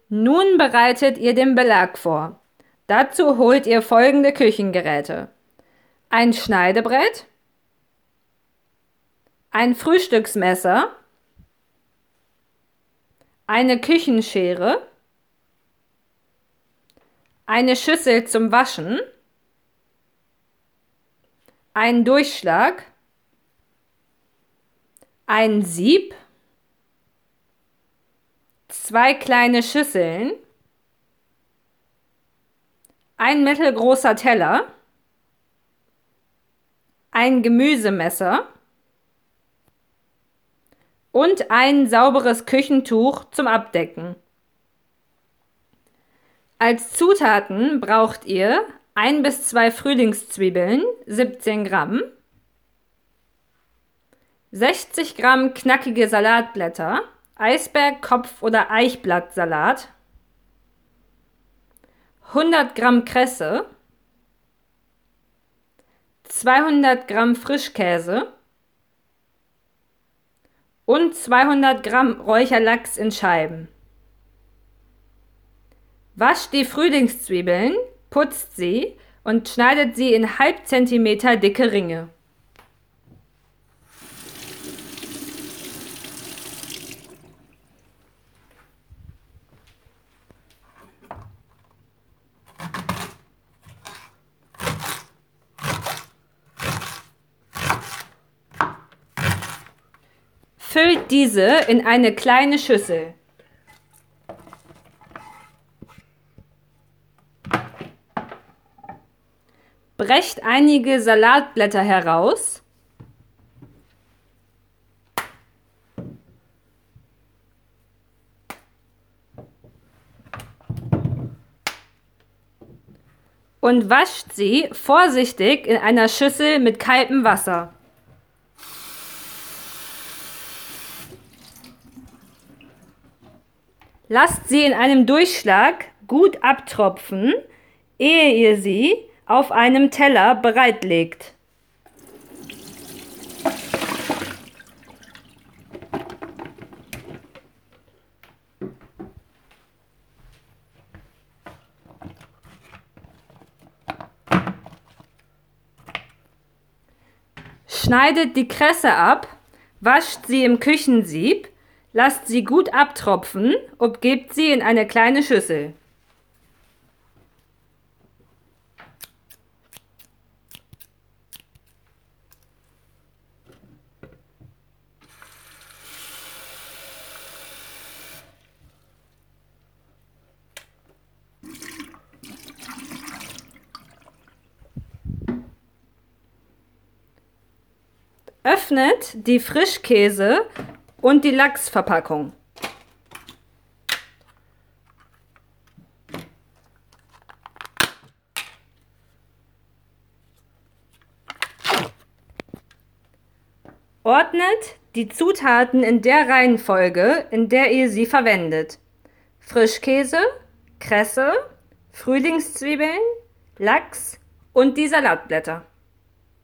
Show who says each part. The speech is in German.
Speaker 1: Nun bereitet ihr den Belag vor. Dazu holt ihr folgende Küchengeräte: ein Schneidebrett, ein Frühstücksmesser, eine Küchenschere, eine Schüssel zum Waschen, einen Durchschlag, ein Sieb, 2 kleine Schüsseln, ein mittelgroßer Teller, ein Gemüsemesser und ein sauberes Küchentuch zum Abdecken. Als Zutaten braucht ihr 1 bis 2 Frühlingszwiebeln, 17 Gramm, 60 Gramm knackige Salatblätter, Eisberg-, Kopf- oder Eichblattsalat, 100 Gramm Kresse, 200 Gramm Frischkäse und 200 Gramm Räucherlachs in Scheiben. Wascht die Frühlingszwiebeln, putzt sie und schneidet sie in halb Zentimeter dicke Ringe. Füllt diese in eine kleine Schüssel. Brecht einige Salatblätter heraus. Und wascht sie vorsichtig in einer Schüssel mit kaltem Wasser. Lasst sie in einem Durchschlag gut abtropfen, ehe ihr sie auf einem Teller bereitlegt. Schneidet die Kresse ab, wascht sie im Küchensieb, lasst sie gut abtropfen und gebt sie in eine kleine Schüssel. Öffnet die Frischkäse und die Lachsverpackung. Ordnet die Zutaten in der Reihenfolge, in der ihr sie verwendet: Frischkäse, Kresse, Frühlingszwiebeln, Lachs und die Salatblätter.